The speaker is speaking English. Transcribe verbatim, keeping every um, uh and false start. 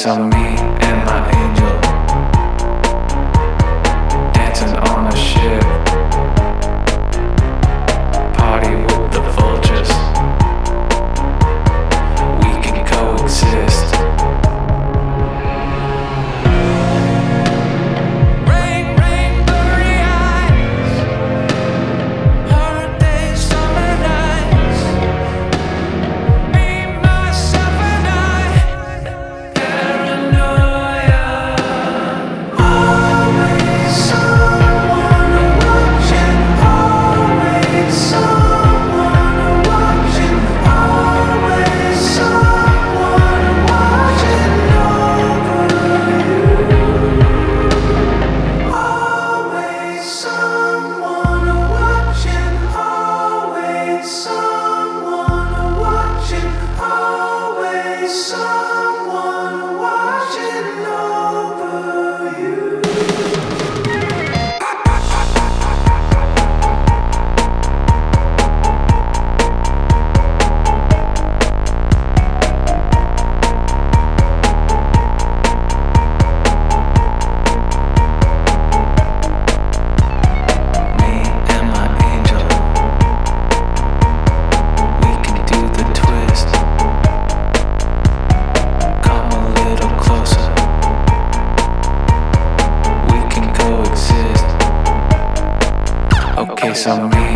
so me and my angel dancing on a ship, party with the vultures. We can coexist. Rain, rain, blurry eyes, hard days, summer nights. Me, myself, and I. Paranoia. Always someone watching. Always someone watching. Always someone watching over you. Always someone watching. Always someone watching. Always someone watching over you. Me and my angel, we can do the twist. Come a little closer, we can coexist. Okay, so me